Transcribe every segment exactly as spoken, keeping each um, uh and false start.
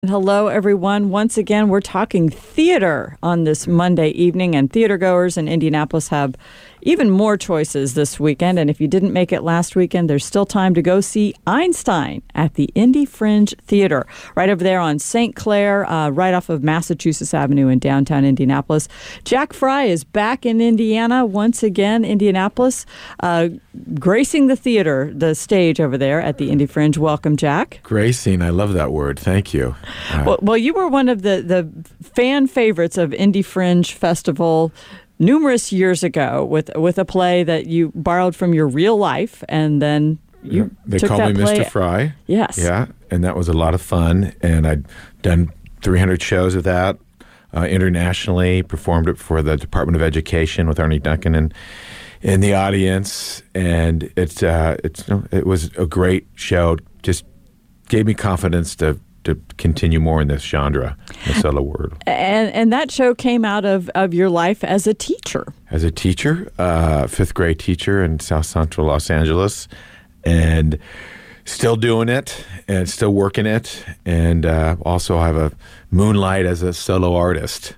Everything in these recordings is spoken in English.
Hello, everyone. Once again, we're talking theater on this Monday evening, and theater goers in Indianapolis have even more choices this weekend. And if you didn't make it last weekend, there's still time to go see Einstein at the Indy Fringe Theater, right over there on Saint Clair, uh, right off of Massachusetts Avenue in downtown Indianapolis. Jack Fry is back in Indiana once again, Indianapolis, uh, gracing the theater, the stage over there at the Indy Fringe. Welcome, Jack. Gracing, I love that word. Thank you. Uh, well, well, you were one of the, the fan favorites of Indy Fringe Festival numerous years ago with with a play that you borrowed from your real life, and then you they took called that me play. Mister Fry. Yes. Yeah, and that was a lot of fun, and I'd done three hundred shows of that uh, internationally, performed it for the Department of Education with Arnie Duncan in, in the audience, and it, uh, it's, you know, it was a great show, just gave me confidence to to continue more in this genre, the solo world. And and that show came out of, of your life as a teacher. As a teacher, uh, fifth grade teacher in South Central Los Angeles, and still doing it and still working it. And uh, also have a moonlight as a solo artist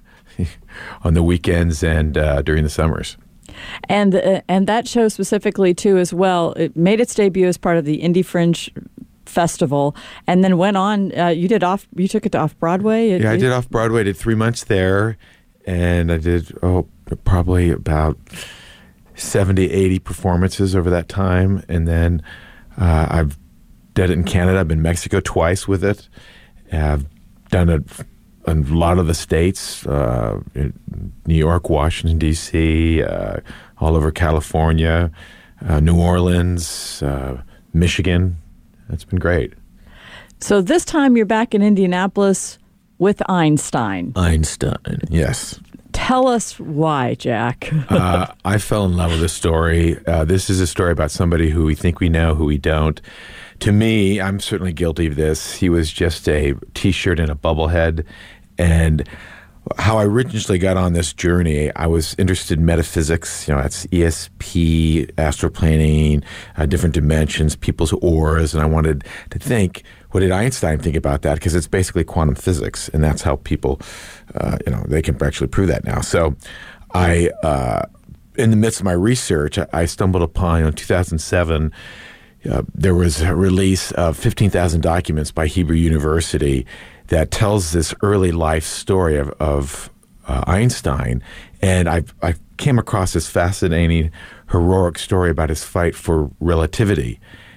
on the weekends and uh, during the summers. And uh, and that show specifically, too, as well, it made its debut as part of the Indy Fringe Festival, and then went on. Uh, you did off. You took it to off Broadway. Yeah, I did off Broadway. I did three months there, and I did oh probably about seventy, eighty performances over that time. And then uh, I've done it in Canada. I've been in Mexico twice with it. I've done it in a lot of the states: uh, New York, Washington D C, uh, all over California, uh, New Orleans, uh, Michigan. It's been great. So this time you're back in Indianapolis with Einstein. Einstein, yes. Tell us why, Jack. uh, I fell in love with this story. Uh, this is a story about somebody who we think we know, who we don't. To me, I'm certainly guilty of this. He was just a T-shirt and a bubblehead. And how I originally got on this journey, I was interested in metaphysics. You know, that's E S P, astroplaning, uh, different dimensions, people's auras, and I wanted to think, what did Einstein think about that? Because it's basically quantum physics, and that's how people, uh, you know, they can actually prove that now. So, I, uh, in the midst of my research, I, I stumbled upon, you know, in two thousand seven. Uh, there was a release of fifteen thousand documents by Hebrew University that tells this early life story of, of uh, Einstein. And I I came across this fascinating, heroic story about his fight for relativity.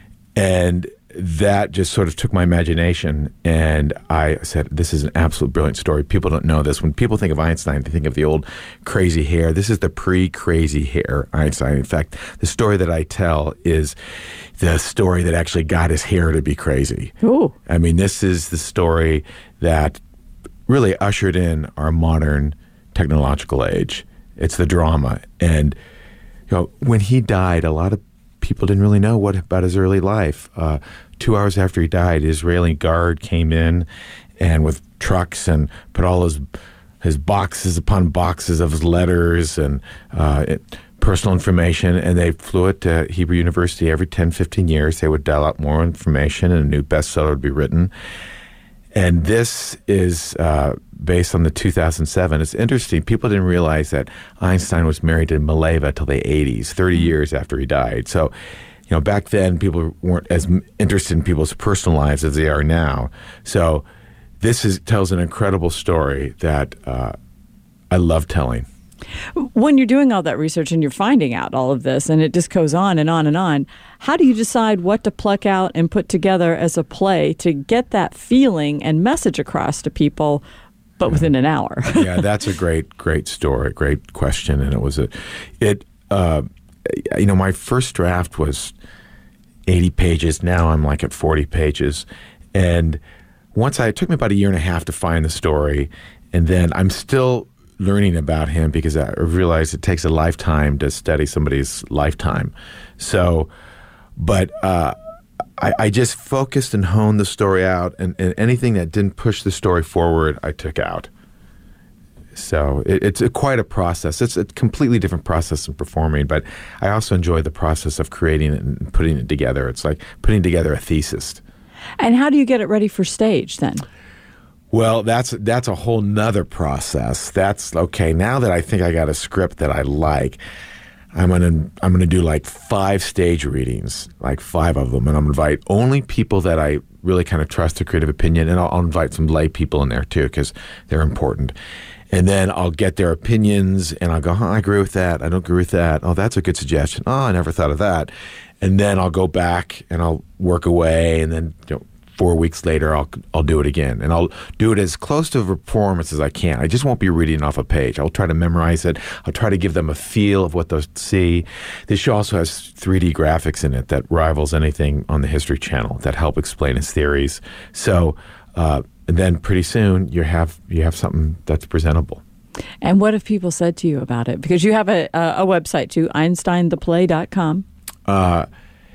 And that just sort of took my imagination. And I said, this is an absolute brilliant story. People don't know this. When people think of Einstein, they think of the old crazy hair. This is the pre-crazy hair Einstein. In fact, the story that I tell is the story that actually got his hair to be crazy. Ooh. I mean, this is the story that really ushered in our modern technological age. It's the drama. And, you know, when he died, a lot of people didn't really know what about his early life. Uh, two hours after he died, an Israeli guard came in and with trucks and put all his his boxes upon boxes of his letters and uh, it, personal information, and they flew it to Hebrew University every ten, fifteen years. They would dial out more information and a new bestseller would be written. And this is uh, based on the two thousand seven. It's interesting. People didn't realize that Einstein was married to Mileva till the eighties, thirty years after he died. So, you know, back then people weren't as interested in people's personal lives as they are now. So this is tells an incredible story that uh, I love telling. When you're doing all that research and you're finding out all of this, and it just goes on and on and on, how do you decide what to pluck out and put together as a play to get that feeling and message across to people, but within an hour? Yeah, that's a great, great story, great question. And it was a, it, uh, you know, my first draft was eighty pages. Now I'm like at forty pages. And once I, it took me about a year and a half to find the story. And then I'm still learning about him because I realized it takes a lifetime to study somebody's lifetime. So, but uh, I, I just focused and honed the story out, and, and anything that didn't push the story forward, I took out. So it, it's a, quite a process. It's a completely different process than performing, but I also enjoy the process of creating it and putting it together. It's like putting together a thesis. And how do you get it ready for stage then? Well, that's that's a whole nother process. That's okay. Now that I think I got a script that I like, I'm gonna I'm gonna do like five stage readings, like five of them, and I'm gonna invite only people that I really kind of trust their creative opinion, and I'll, I'll invite some lay people in there too because they're important. And then I'll get their opinions, and I'll go, huh, I agree with that. I don't agree with that. Oh, that's a good suggestion. Oh, I never thought of that. And then I'll go back and I'll work away, and then you know, four weeks later, I'll I'll do it again, and I'll do it as close to a performance as I can. I just won't be reading off a page. I'll try to memorize it. I'll try to give them a feel of what they'll see. This show also has three D graphics in it that rivals anything on the History Channel that help explain its theories. So uh, then pretty soon you have you have something that's presentable. And what have people said to you about it? Because you have a a, a website too, Einstein the Play dot com. Uh,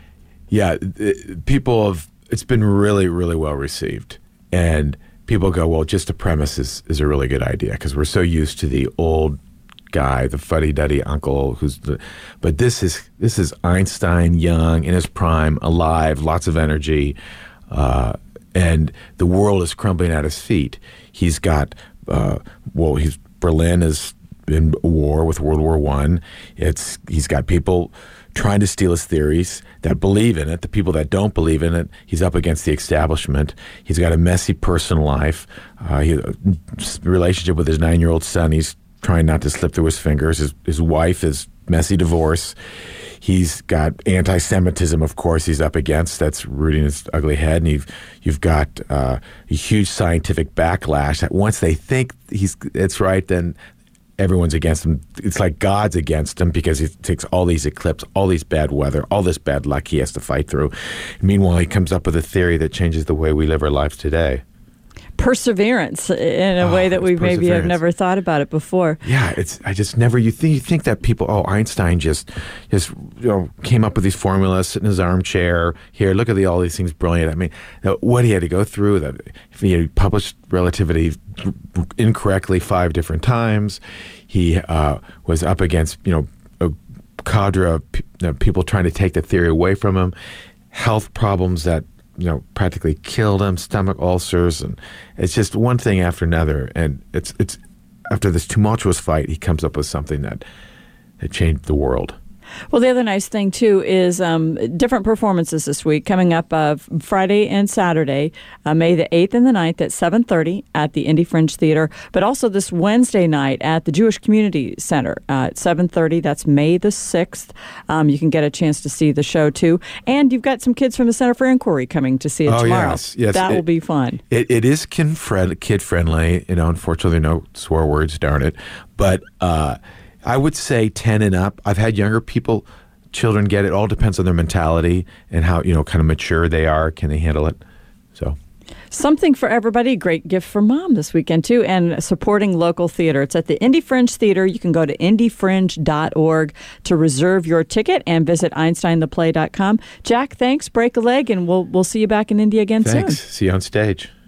yeah, it, people have. It's been really, really well received. And people go, well, just the premise is, is a really good idea because we're so used to the old guy, the fuddy-duddy uncle who's the, but this is this is Einstein, young, in his prime, alive, lots of energy, uh, and the world is crumbling at his feet. He's got, uh, well, he's Berlin is in war with World War One. It's he's got people trying to steal his theories that believe in it. The people that don't believe in it, he's up against the establishment. He's got a messy personal life. Uh, he, a relationship with his nine-year-old son. He's trying not to slip through his fingers. His, his wife is messy divorce. He's got anti-Semitism, of course, he's up against. That's rooting its ugly head. And you've, you've got uh, a huge scientific backlash that once they think he's it's right, then everyone's against him. It's like God's against him because he takes all these eclipses, all these bad weather, all this bad luck he has to fight through. Meanwhile, he comes up with a theory that changes the way we live our lives today. Perseverance in a oh, way that we maybe have never thought about it before. Yeah, it's. I just never. You think you think that people. Oh, Einstein just just you know came up with these formulas, sit in his armchair. Here, look at the all these things. Brilliant. I mean, what he had to go through. That he had published relativity incorrectly five different times. He uh, was up against you know a cadre of p- you know, people trying to take the theory away from him. Health problems that. You know, practically killed him, stomach ulcers, and it's just one thing after another. And it's it's after this tumultuous fight, he comes up with something that that changed the world. Well, the other nice thing, too, is um, different performances this week coming up uh, Friday and Saturday, uh, May the eighth and the ninth at seven thirty at the Indy Fringe Theater, but also this Wednesday night at the Jewish Community Center uh, at seven thirty. That's May the sixth. Um, you can get a chance to see the show, too. And you've got some kids from the Center for Inquiry coming to see it oh, tomorrow. Yes, yes. That it, will be fun. It, it is kid-friendly. You know, unfortunately, no swear words, darn it. But uh, I would say ten and up. I've had younger people, children get it. All depends on their mentality and how, you know, kind of mature they are. Can they handle it? So something for everybody. Great gift for mom this weekend, too, and supporting local theater. It's at the Indy Fringe Theater. You can go to indy fringe dot org to reserve your ticket and visit einstein the play dot com. Jack, thanks. Break a leg, and we'll we'll see you back in Indy again thanks. soon. See you on stage.